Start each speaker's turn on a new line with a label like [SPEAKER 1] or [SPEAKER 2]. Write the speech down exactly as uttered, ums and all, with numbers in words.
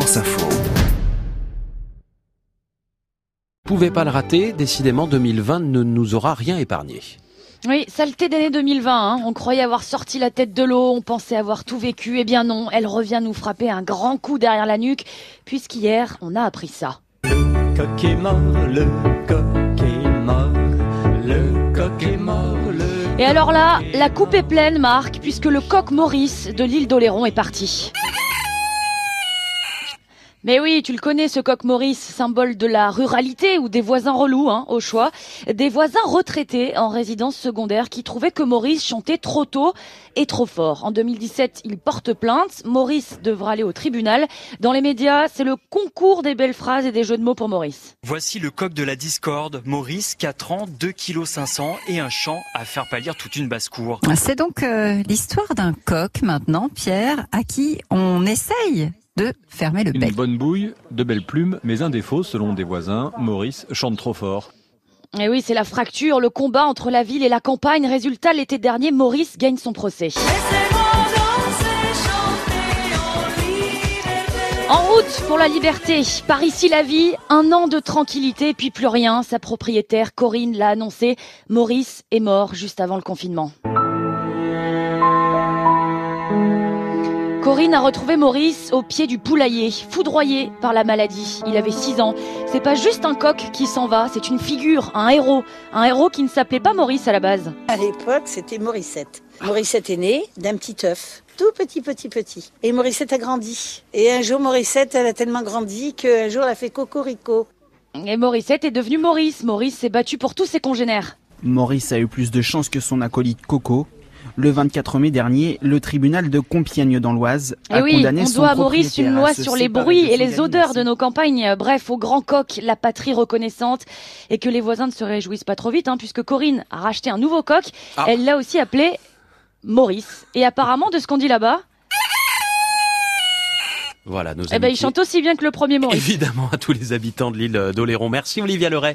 [SPEAKER 1] France Info.
[SPEAKER 2] Pouvez pas le rater, décidément deux mille vingt ne nous aura rien épargné.
[SPEAKER 3] Oui, saleté d'année deux mille vingt, hein. On croyait avoir sorti la tête de l'eau, on pensait avoir tout vécu, eh bien non, elle revient nous frapper un grand coup derrière la nuque, puisqu'hier, on a appris ça.
[SPEAKER 4] Le coq est mort, le coq est mort, le coq est mort, le...
[SPEAKER 3] Et alors là, la coupe est pleine, Marc, puisque le coq Maurice de l'île d'Oléron est parti. Mais oui, tu le connais, ce coq Maurice, symbole de la ruralité ou des voisins relous, hein, au choix. Des voisins retraités en résidence secondaire qui trouvaient que Maurice chantait trop tôt et trop fort. En deux mille dix-sept, il porte plainte. Maurice devra aller au tribunal. Dans les médias, c'est le concours des belles phrases et des jeux de mots pour Maurice.
[SPEAKER 5] Voici le coq de la discorde. Maurice, quatre ans, deux virgule cinq kilos et un chant à faire pâlir toute une basse-cour.
[SPEAKER 6] C'est donc euh, l'histoire d'un coq maintenant, Pierre, à qui on essaye de fermer le bec.
[SPEAKER 7] Une bonne bouille, de belles plumes, mais un défaut, selon des voisins, Maurice chante trop fort.
[SPEAKER 3] Et oui, c'est la fracture, le combat entre la ville et la campagne. Résultat, l'été dernier, Maurice gagne son procès. En route pour la liberté, par ici la vie, un an de tranquillité, puis plus rien. Sa propriétaire, Corinne, l'a annoncé. Maurice est mort juste avant le confinement. Corinne a retrouvé Maurice au pied du poulailler, foudroyé par la maladie. Il avait six ans. C'est pas juste un coq qui s'en va, c'est une figure, un héros. Un héros qui ne s'appelait pas Maurice à la base.
[SPEAKER 8] À l'époque, c'était Morissette. Morissette est née d'un petit œuf, tout petit, petit, petit. Et Morissette a grandi. Et un jour, Morissette, elle a tellement grandi qu'un jour, elle a fait cocorico.
[SPEAKER 3] Et Morissette est devenue Maurice. Maurice s'est battu pour tous ses congénères.
[SPEAKER 9] Maurice a eu plus de chance que son acolyte Coco. Le vingt-quatre mai dernier, le tribunal de Compiègne dans l'Oise a
[SPEAKER 3] oui,
[SPEAKER 9] condamné son
[SPEAKER 3] propriétaire. On doit à Maurice une loi sur les bruits et les odeurs de nos campagnes. Bref, au grand coq, la patrie reconnaissante. Et que les voisins ne se réjouissent pas trop vite, hein, puisque Corinne a racheté un nouveau coq. Ah. Elle l'a aussi appelé Maurice. Et apparemment, de ce qu'on dit là-bas...
[SPEAKER 2] Voilà, nos
[SPEAKER 3] eh ben, il chante aussi bien que le premier Maurice.
[SPEAKER 2] Évidemment, à tous les habitants de l'île d'Oléron. Merci Olivia Leray.